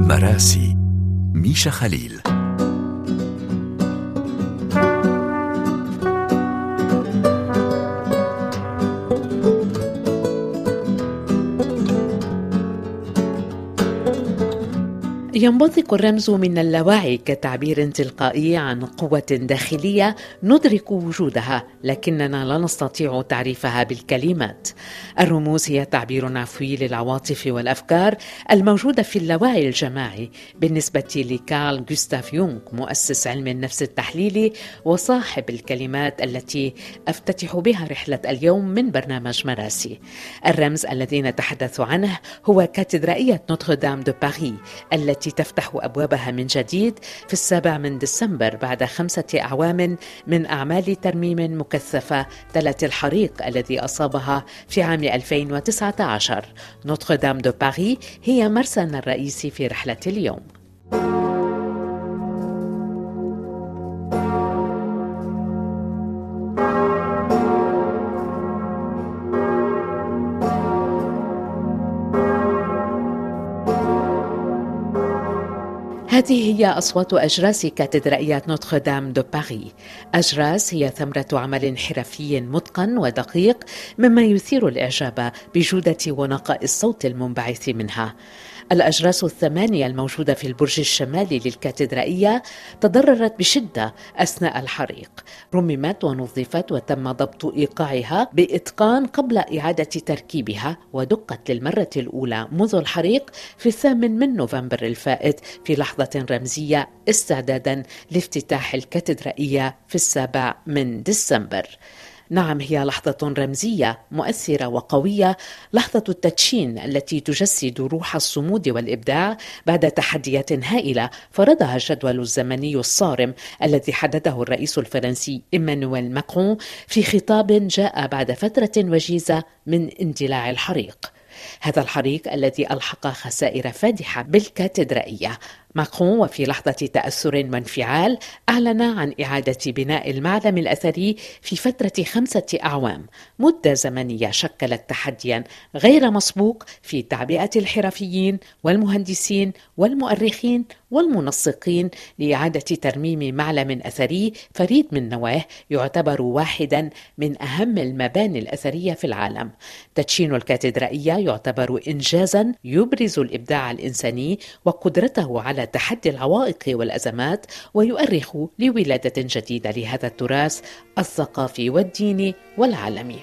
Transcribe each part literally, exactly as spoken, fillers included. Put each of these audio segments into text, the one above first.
مراسي. ميشا خليل. ينبثق الرمز من اللاوعي كتعبير تلقائي عن قوة داخلية ندرك وجودها، لكننا لا نستطيع تعريفها بالكلمات. الرموز هي تعبير عفوي للعواطف والأفكار الموجودة في اللاوعي الجماعي. بالنسبة لكارل غوستاف يونغ، مؤسس علم النفس التحليلي وصاحب الكلمات التي أفتتح بها رحلة اليوم من برنامج مراسي، الرمز الذي نتحدث عنه هو كاتدرائية نوتردام دو باريس التي تفتح أبوابها من جديد في السابع من ديسمبر بعد خمسة أعوام من أعمال ترميم مكثفة تلت الحريق الذي أصابها في عام ألفين وتسعة عشر. نوتردام دو باريس هي مرسانا الرئيسي في رحلة اليوم. هذه هي أصوات أجراس كاتدرائية نوتردام دو باريس. أجراس هي ثمرة عمل حرفي متقن ودقيق، مما يثير الإعجاب بجودة ونقاء الصوت المنبعث منها. الأجراس الثمانية الموجودة في البرج الشمالي للكاتدرائية تضررت بشدة أثناء الحريق. رممت ونظفت وتم ضبط إيقاعها بإتقان قبل إعادة تركيبها، ودقت للمرة الأولى منذ الحريق في الثامن من نوفمبر الفائت في لحظة رمزية استعدادا لافتتاح الكاتدرائية في السابع من ديسمبر. نعم، هي لحظة رمزية مؤثرة وقوية، لحظة التدشين التي تجسد روح الصمود والإبداع بعد تحديات هائلة فرضها الجدول الزمني الصارم الذي حدده الرئيس الفرنسي إيمانويل ماكرون في خطاب جاء بعد فترة وجيزة من اندلاع الحريق. هذا الحريق الذي ألحق خسائر فادحة بالكاتدرائية. ماكرون وفي لحظة تأثر وانفعال أعلن عن إعادة بناء المعلم الأثري في فترة خمسة أعوام، مدة زمنية شكلت تحديا غير مسبوق في تعبئة الحرفيين والمهندسين والمؤرخين والمنسقين لإعادة ترميم معلم أثري فريد من نوعه يعتبر واحدا من أهم المباني الأثرية في العالم. تدشين الكاتدرائية يعتبر إنجازا يبرز الإبداع الإنساني وقدرته على تحدي العوائق والأزمات، ويؤرخ لولادة جديدة لهذا التراث الثقافي والديني والعالمي.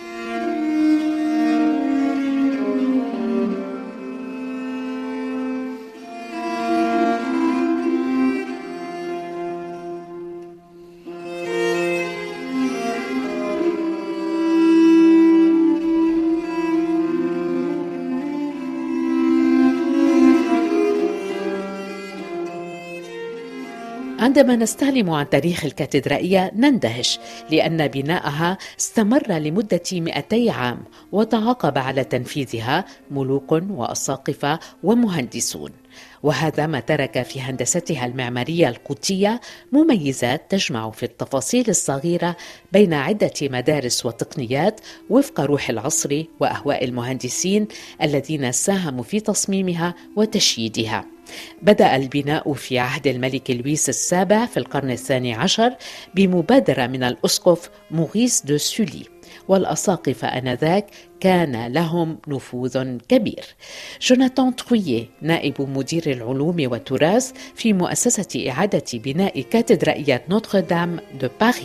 عندما نستعلم عن تاريخ الكاتدرائية نندهش، لأن بناءها استمر لمدة مئتي عام، وتعاقب على تنفيذها ملوك وأساقفة ومهندسون، وهذا ما ترك في هندستها المعمارية القوطية مميزات تجمع في التفاصيل الصغيرة بين عدة مدارس وتقنيات وفق روح العصر وأهواء المهندسين الذين ساهموا في تصميمها وتشييدها. بدأ البناء في عهد الملك لويس السابع في القرن الثاني عشر بمبادرة من الأسقف موريس دو سولي، والأساقفة آنذاك كان لهم نفوذ كبير. جوناثان تروييه، نائب مدير العلوم والتراث في مؤسسة إعادة بناء كاتدرائية نوتردام دو باريس.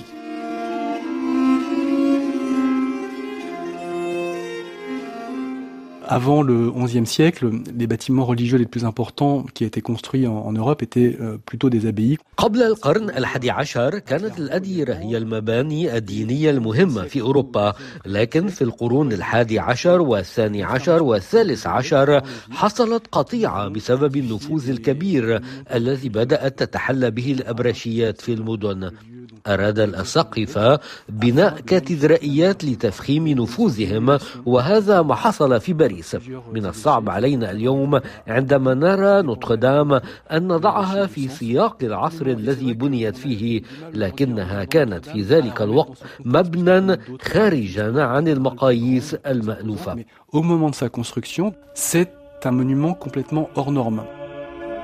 Avant le onzième siècle, les bâtiments religieux les plus importants qui étaient construits en, en Europe étaient euh, plutôt des abbayes. قبل القرن الحادي عشر كانت الأديرة هي المباني الدينية المهمة في أوروبا، لكن في القرون الحادي عشر والثاني عشر والثالث عشر حصلت قطيعة بسبب النفوذ الكبير الذي بدأت تتحلى به الأبرشيات في المدن. أراد الأساقفة بناء كاتدرائيات لتفخيم نفوذهم، وهذا ما حصل في باريس. من الصعب علينا اليوم عندما نرى نوتردام أن نضعها في سياق العصر الذي بنيت فيه، لكنها كانت في ذلك الوقت مبنى خارجا عن المقاييس المألوفة. Au moment de sa construction, c'est un monument complètement hors norme.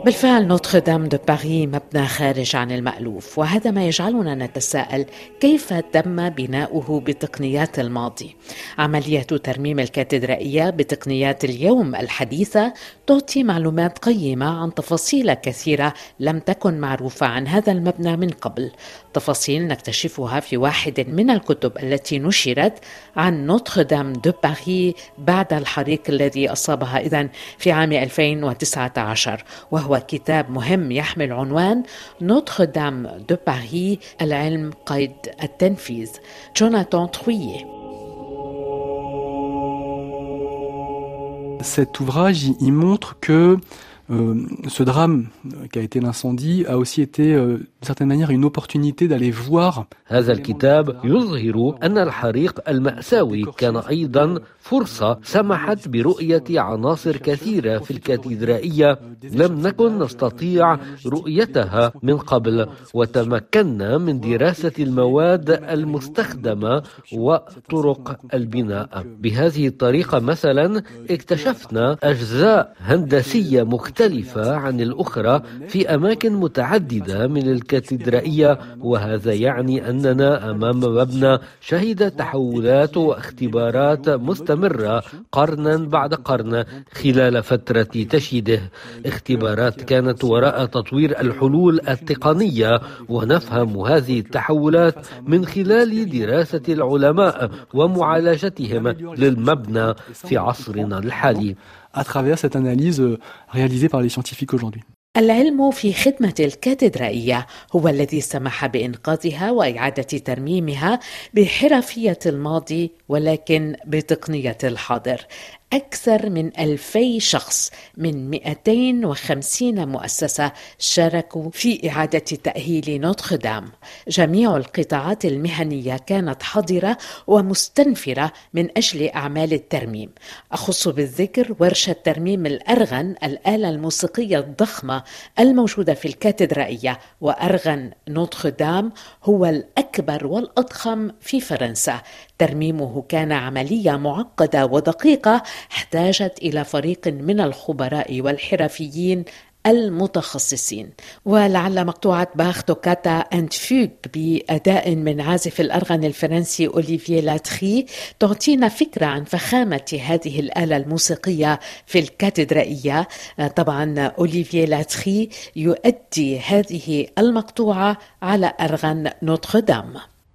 بالفعل نوتردام دو باري مبنى خارج عن المألوف، وهذا ما يجعلنا نتساءل كيف تم بناؤه بتقنيات الماضي. عملية ترميم الكاتدرائية بتقنيات اليوم الحديثة تعطي معلومات قيمة عن تفاصيل كثيرة لم تكن معروفة عن هذا المبنى من قبل، تفاصيل نكتشفها في واحد من الكتب التي نشرت عن نوتردام دو باري بعد الحريق الذي أصابها إذن في عام ألفين وتسعة عشر، وهو كتاب مهم يحمل عنوان نوتردام دو باري العلم قيد التنفيذ. جوناثان ترويي. Cet ouvrage, il montre que Euh, ce drame qui a été l'incendie a aussi été euh, d'une certaine manière une opportunité d'aller voir. هذا الكتاب يظهر أن الحريق المأساوي كان أيضا فرصة سمحت برؤية عناصر كثيرة في الكاتدرائية لم نكن نستطيع رؤيتها من قبل، وتمكنا من دراسة المواد المستخدمة وطرق البناء. بهذه الطريقة مثلا اكتشفنا أجزاء هندسية مختلفة مختلفة عن الأخرى في أماكن متعددة من الكاتدرائية، وهذا يعني أننا أمام مبنى شهد تحولات واختبارات مستمرة قرنا بعد قرن خلال فترة تشييده. اختبارات كانت وراء تطوير الحلول التقنية، ونفهم هذه التحولات من خلال دراسة العلماء ومعالجتهم للمبنى في عصرنا الحالي. à travers cette analyse réalisée par les scientifiques aujourd'hui. العلم في خدمة الكاتدرائية هو الذي سمح بإنقاذها وإعادة ترميمها بحرفية الماضي ولكن بتقنية الحاضر. أكثر من ألفي شخص من مئتين وخمسين مؤسسة شاركوا في إعادة تأهيل نوتردام. جميع القطاعات المهنية كانت حاضرة ومستنفرة من أجل أعمال الترميم. أخص بالذكر ورشة ترميم الأرغن، الآلة الموسيقية الضخمة الموجودة في الكاتدرائية، وأرغن نوتردام هو الأكبر والأضخم في فرنسا. ترميمه كان عملية معقدة ودقيقة احتاجت إلى فريق من الخبراء والحرفيين المتخصصين. ولعل مقطوعة باخ توكاتا أند فوغ بأداء من عازف الأرغن الفرنسي أوليفيه لاتري تعطينا فكرة عن فخامة هذه الآلة الموسيقية في الكاتدرائية. طبعا أوليفيه لاتري يؤدي هذه المقطوعة على أرغن نوتردام.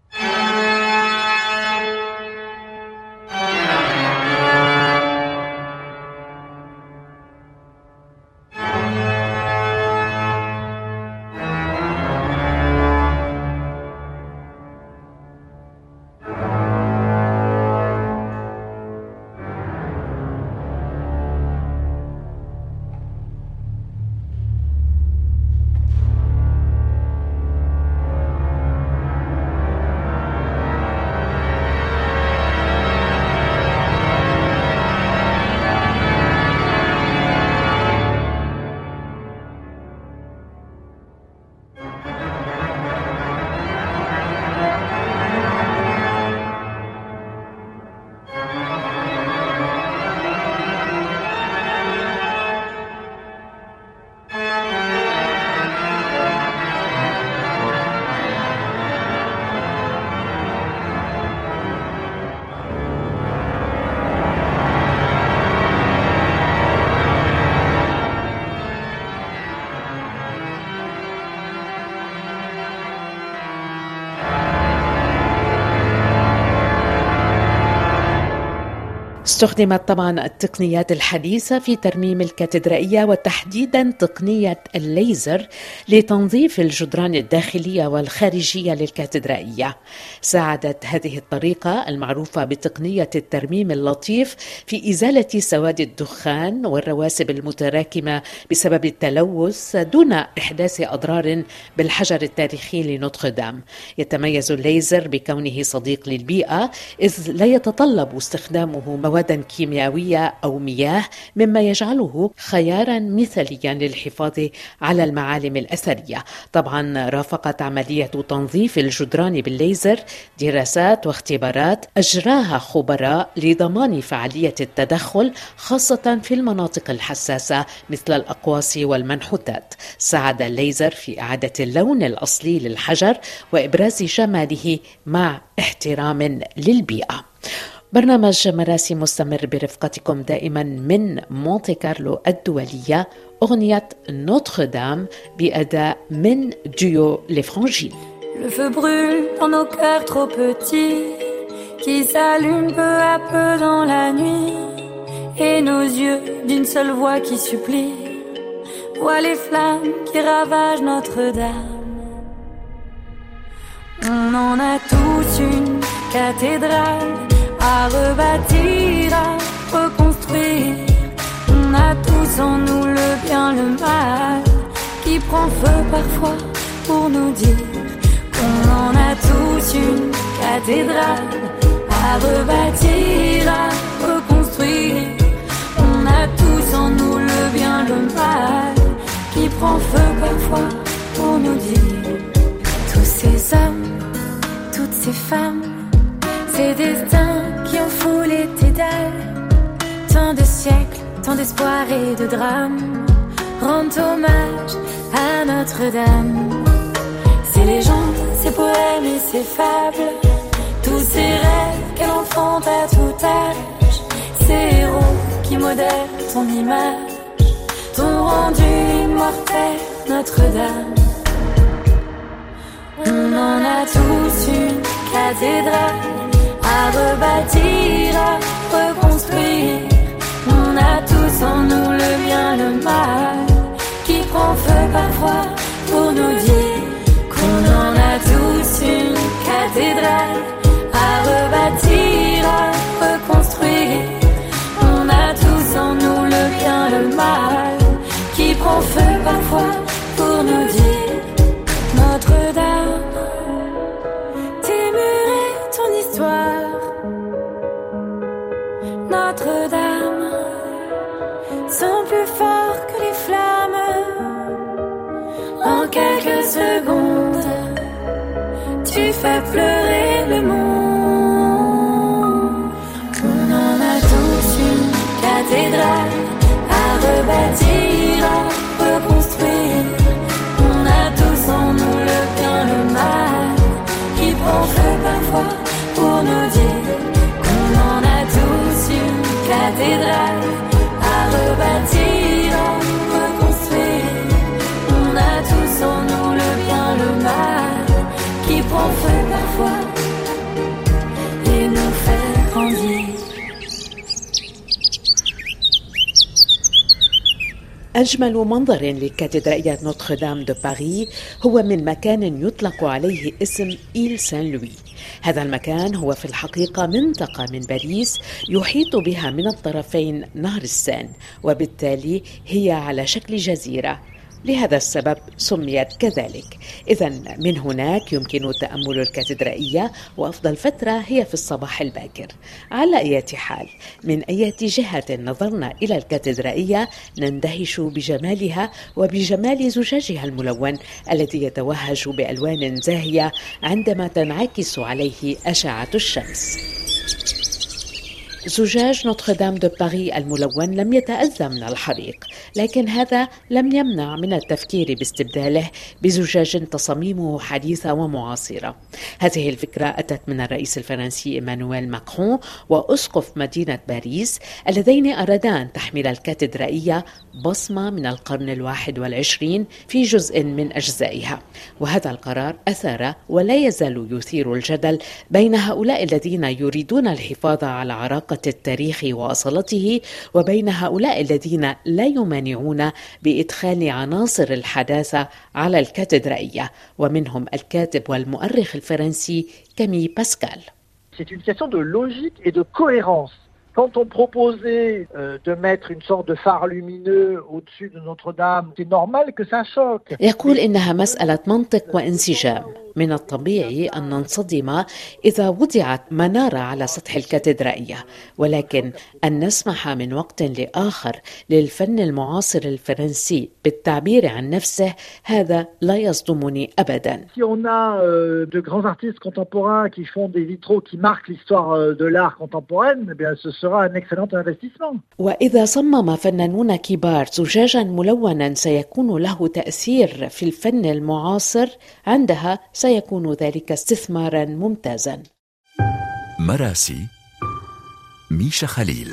استخدمت طبعا التقنيات الحديثة في ترميم الكاتدرائية، وتحديدا تقنية الليزر لتنظيف الجدران الداخلية والخارجية للكاتدرائية. ساعدت هذه الطريقة المعروفة بتقنية الترميم اللطيف في إزالة سواد الدخان والرواسب المتراكمة بسبب التلوث دون إحداث أضرار بالحجر التاريخي لنوتردام. يتميز الليزر بكونه صديق للبيئة، إذ لا يتطلب استخدامه مواد موادا كيميائية أو مياه، مما يجعله خيارا مثاليا للحفاظ على المعالم الأثرية. طبعا رافقت عملية تنظيف الجدران بالليزر دراسات واختبارات أجراها خبراء لضمان فعالية التدخل، خاصة في المناطق الحساسة مثل الأقواس والمنحوتات. ساعد الليزر في إعادة اللون الأصلي للحجر وإبراز جماله مع احترام للبيئة. برنامج مراسي مستمر برفقتكم دائما من مونتي كارلو الدولية. أغنية نوتر دام بأداء من ديو لي فرانجين. Le feu brûle dans nos cœurs trop petits, qui s'allument peu à peu dans la nuit, et nos yeux d'une seule voix qui supplie voient les flammes qui ravagent Notre-Dame. On en a tous une cathédrale à rebâtir, à reconstruire. On a tous en nous le bien, le mal, qui prend feu parfois pour nous dire qu'on en a tous une cathédrale à rebâtir, à reconstruire. On a tous en nous le bien, le mal, qui prend feu parfois pour nous dire tous ces hommes, toutes ces femmes, ces destins qui ont foulé tes dalles, tant de siècles, tant d'espoir et de drames, rendent hommage à Notre-Dame. Ces légendes, ces poèmes et ces fables, tous ces rêves qu'elle enfante à tout âge, ces héros qui modèrent ton image, t'ont rendu immortel Notre-Dame. On en a tous une cathédrale à rebâtir, à reconstruire. On a tous en nous le bien, le mal, qui prend feu parfois pour nous dire qu'on en a tous une cathédrale à rebâtir, à reconstruire. On a tous en nous le bien, le mal, qui prend feu parfois pour nous dire Notre-Dame, tes murs et ton histoire. Notre-Dame sont plus forts que les flammes. En quelques secondes, tu fais pleurer le monde. On en a tous une cathédrale à rebâtir, à reconstruire. On a tous en nous le bien, le mal, qui prend feu parfois pour nous dire qu'on en a tous une cathédrale à rebâtir, à reconstruire. On a tous en nous le bien, le mal, qui prend feu parfois et nous fait grandir. أجمل منظر لكاتدرائية نوتردام دو باريس هو من مكان يطلق عليه اسم إيل سان لوي. هذا المكان هو في الحقيقة منطقة من باريس يحيط بها من الطرفين نهر السان، وبالتالي هي على شكل جزيرة. لهذا السبب سميت كذلك. إذن من هناك يمكن تأمل الكاتدرائية، وأفضل فترة هي في الصباح الباكر. على أي حال، من أي جهة نظرنا إلى الكاتدرائية نندهش بجمالها وبجمال زجاجها الملون الذي يتوهج بألوان زاهية عندما تنعكس عليه أشعة الشمس. زجاج نوتردام دو باريس الملون لم يتأذى من الحريق، لكن هذا لم يمنع من التفكير باستبداله بزجاج تصاميمه حديثة ومعاصرة. هذه الفكرة أتت من الرئيس الفرنسي إيمانويل ماكرون وأسقف مدينة باريس اللذين أرادا أن تحمل الكاتدرائية بصمة من القرن الواحد والعشرين في جزء من أجزائها. وهذا القرار أثار ولا يزال يثير الجدل بين هؤلاء الذين يريدون الحفاظ على عراقة التاريخ وأصالته وبين هؤلاء الذين لا يمانعون بإدخال عناصر الحداثة على الكاتدرائية، ومنهم الكاتب والمؤرخ الفرنسي كامي باسكال. C'est une question de logique et de cohérence. Quand on proposait euh, de mettre une sorte de phare lumineux au-dessus de Notre-Dame, c'est normal que ça choque. يقول إنها مسألة منطق وانسجام. من الطبيعي أن ننصدم إذا وضعت منارة على سطح الكاتدرائية، ولكن أن نسمح من وقت لآخر للفن المعاصر الفرنسي بالتعبير عن نفسه هذا لا يصدمني أبدا. Si on a euh, de grands artistes contemporains qui font des vitraux qui marquent l'histoire euh, de l'art contemporaine, eh bien ce sera un excellent investissement. وإذا صمم فنانون كبار زجاجا ملونا سيكون له تأثير في الفن المعاصر، عندها سيكون ذلك استثمارا ممتازا. مراسي ميشا خليل.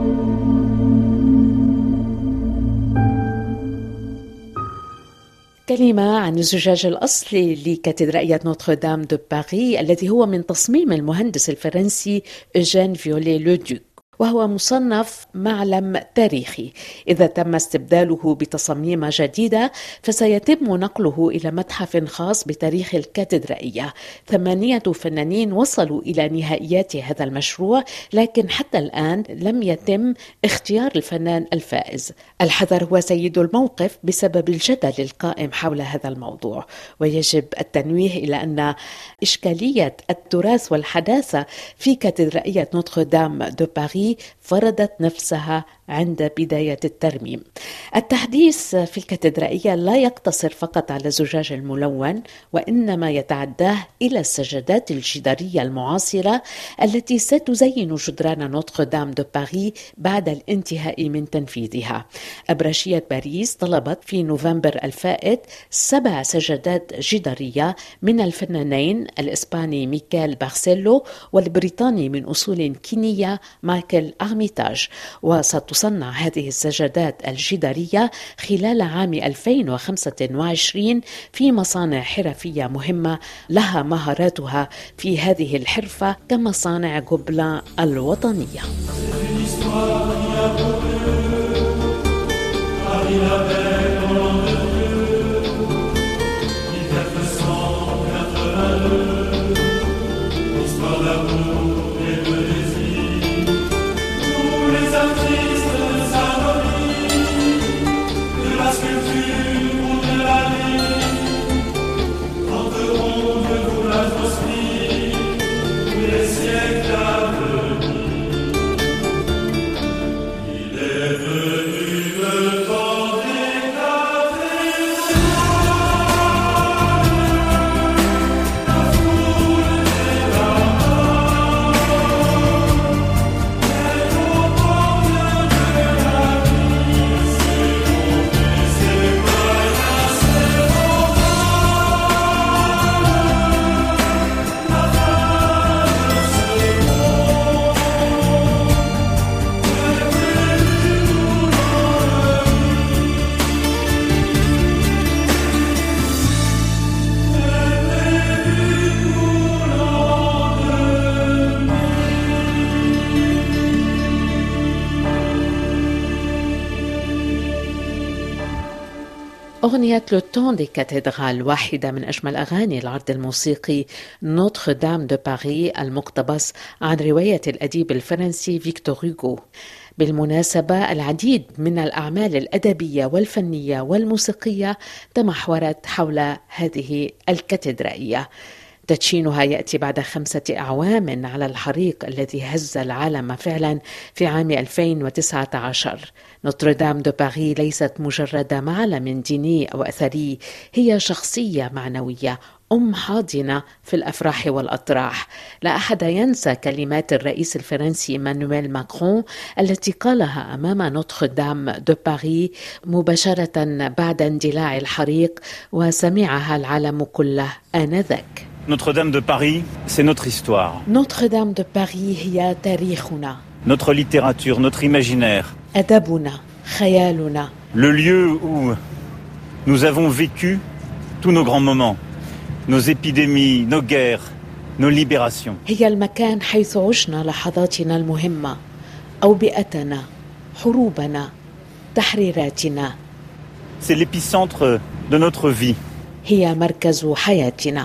كلمة عن الزجاج الأصلي لكاتدرائية نوتردام دو باريس الذي هو من تصميم المهندس الفرنسي إوجين فيولي لو دوك، وهو مصنف معلم تاريخي. إذا تم استبداله بتصاميم جديدة فسيتم نقله إلى متحف خاص بتاريخ الكاتدرائية. ثمانية فنانين وصلوا إلى نهائيات هذا المشروع، لكن حتى الآن لم يتم اختيار الفنان الفائز. الحذر هو سيد الموقف بسبب الجدل القائم حول هذا الموضوع، ويجب التنويه إلى أن إشكالية التراث والحداثة في كاتدرائية نوتردام دو باريس فرضت نفسها عند بداية الترميم. التحديث في الكاتدرائية لا يقتصر فقط على الزجاج الملون، وإنما يتعداه إلى السجادات الجدارية المعاصرة التي ستزين جدران نوتردام دو باريس بعد الانتهاء من تنفيذها. أبرشية باريس طلبت في نوفمبر الفائت سبع سجادات جدارية من الفنانين الإسباني ميكيل بارسيلو والبريطاني من أصول كينية مايكل أرميتاج، وستصنع هذه السجادات الجدارية خلال عام ألفين وخمسة وعشرين في مصانع حرفية مهمة لها مهاراتها في هذه الحرفة كمصانع جوبلان الوطنية. أغنية لو تون دي كاتدرال واحدة من أجمل أغاني العرض الموسيقي نوتردام دو باريس المقتبس عن رواية الأديب الفرنسي فيكتور هوغو. بالمناسبة العديد من الأعمال الأدبية والفنية والموسيقية تمحورت حول هذه الكاتدرائية. تدشينها يأتي بعد خمسة أعوام على الحريق الذي هز العالم فعلا في عام ألفين وتسعة عشر. نوتردام دو باريس ليست مجرد معلم ديني أو أثري، هي شخصية معنوية، أم حاضنة في الأفراح والأطراح. لا أحد ينسى كلمات الرئيس الفرنسي إيمانويل ماكرون التي قالها أمام نوتردام دو باريس مباشرة بعد اندلاع الحريق، وسمعها العالم كله آنذاك. Notre-Dame de Paris, c'est notre histoire. Notre-Dame de Paris هي تاريخنا. Notre littérature, notre imaginaire. أدبنا، خيالنا. Le lieu où nous avons vécu tous nos grands moments, nos épidémies, nos guerres, nos libérations. هي المكان حيث عشنا لحظاتنا المهمة، أوبئتنا، حروبنا، تحريراتنا. C'est l'épicentre de notre vie. هي مركز حياتنا.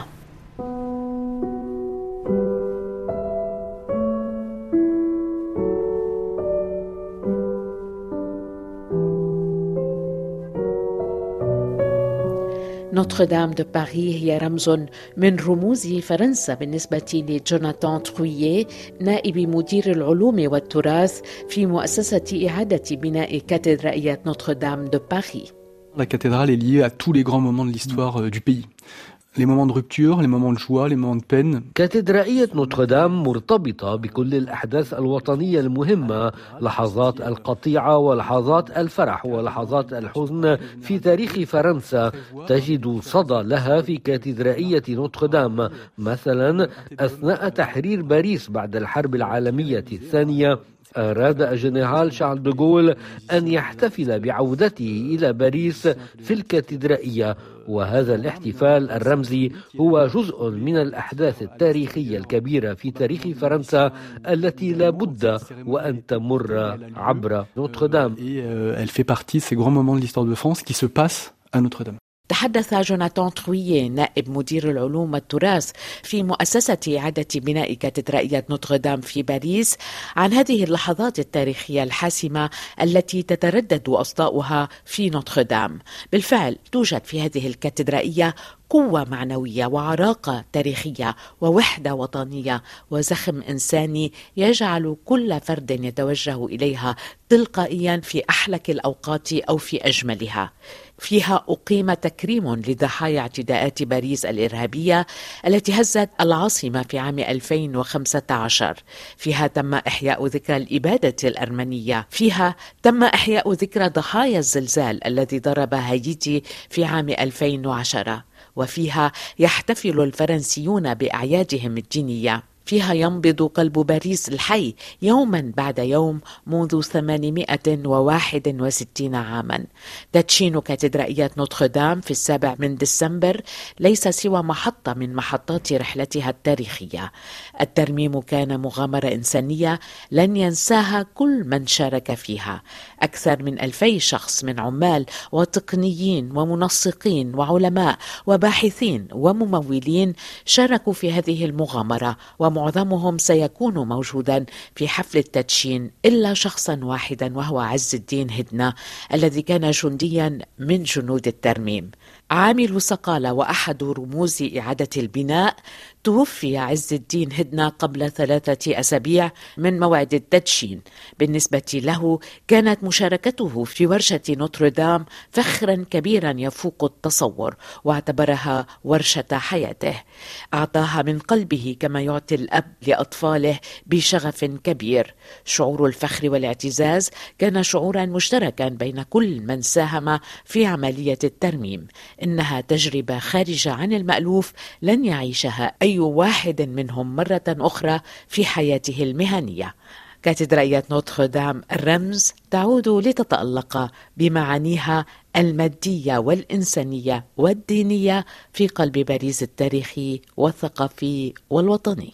نوتردام دو باريس هي رمز من رموز فرنسا بالنسبة لجوناتان تروييه نائب مدير العلوم والتراث في مؤسسة إعادة بناء كاتدرائية نوتردام دو باريس. La cathédrale est liée à tous les grands moments de l'histoire du pays. Les moments de rupture, les moments de joie, les moments de peine. كاتدرائية نوتردام مرتبطة بكل الأحداث الوطنية المهمة، لحظات القطيعة ولحظات الفرح ولحظات الحزن في تاريخ فرنسا تجد صدى لها في كاتدرائية نوتردام. مثلا أثناء تحرير باريس بعد الحرب العالمية الثانية أراد الجنرال شارل دو غول أن يحتفل بعودته إلى باريس في الكاتدرائية، وهذا الاحتفال الرمزي هو جزء من الأحداث التاريخية الكبيرة في تاريخ فرنسا التي لا بد وأن تمر عبر نوتردام. Elle fait partie de ces grands moments de l'histoire de France qui se passent à Notre-Dame. تحدث جوناتان تروييه نائب مدير العلوم والتراث في مؤسسة إعادة بناء كاتدرائية نوتردام في باريس عن هذه اللحظات التاريخية الحاسمة التي تتردد أصداؤها في نوتردام. بالفعل توجد في هذه الكاتدرائية قوة معنوية وعراقة تاريخية ووحدة وطنية وزخم إنساني يجعل كل فرد يتوجه إليها تلقائيا في أحلك الأوقات أو في أجملها. فيها أقيم تكريم لضحايا اعتداءات باريس الإرهابية التي هزت العاصمة في عام ألفين وخمسة عشر. فيها تم إحياء ذكرى الإبادة الأرمنية. فيها تم إحياء ذكرى ضحايا الزلزال الذي ضرب هايتي في عام ألفين وعشرة. وفيها يحتفل الفرنسيون بأعيادهم الدينية. فيها ينبض قلب باريس الحي يوما بعد يوم منذ ثمانمائة وواحد وستين عاما. تدشين كاتدرائية نوتردام في السابع من ديسمبر ليس سوى محطة من محطات رحلتها التاريخية. الترميم كان مغامرة إنسانية لن ينساها كل من شارك فيها. أكثر من ألفي شخص من عمال وتقنيين ومنسقين وعلماء وباحثين وممولين شاركوا في هذه المغامرة، ومعظمهم سيكون موجودا في حفل التدشين إلا شخصا واحدا وهو عز الدين هدنة الذي كان جنديا من جنود الترميم. عامل صقالة وأحد رموز إعادة البناء توفي عز الدين هدنة قبل ثلاثة أسابيع من موعد التدشين. بالنسبة له كانت مشاركته في ورشة نوتردام فخرا كبيرا يفوق التصور، واعتبرها ورشة حياته. أعطاها من قلبه كما يعطي الأب لأطفاله بشغف كبير. شعور الفخر والاعتزاز كان شعورا مشتركا بين كل من ساهم في عملية الترميم. إنها تجربة خارجة عن المألوف لن يعيشها أي واحد منهم مرة أخرى في حياته المهنية. كاتدرائية نوتردام الرمز تعود لتتألق بمعانيها المادية والإنسانية والدينية في قلب باريس التاريخي والثقافي والوطني.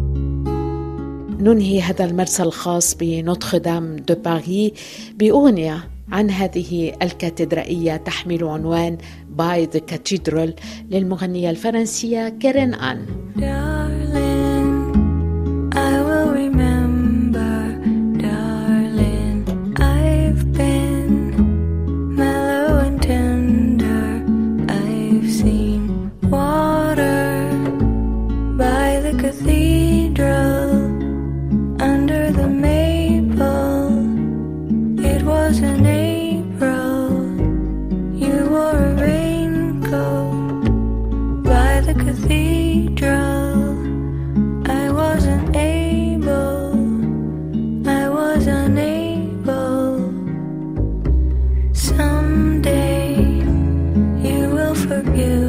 ننهي هذا المرسى الخاص بنوتردام دو باريس بأغنية عن هذه الكاتدرائية تحمل عنوان By the Cathedral للمغنية الفرنسية كارين آن. Darling, I will remember, darling, I've been mellow and tender, I've seen water by the cathedral, under the maple, it was an April, you wore a raincoat by the cathedral. I wasn't able, I was unable. Someday you will forgive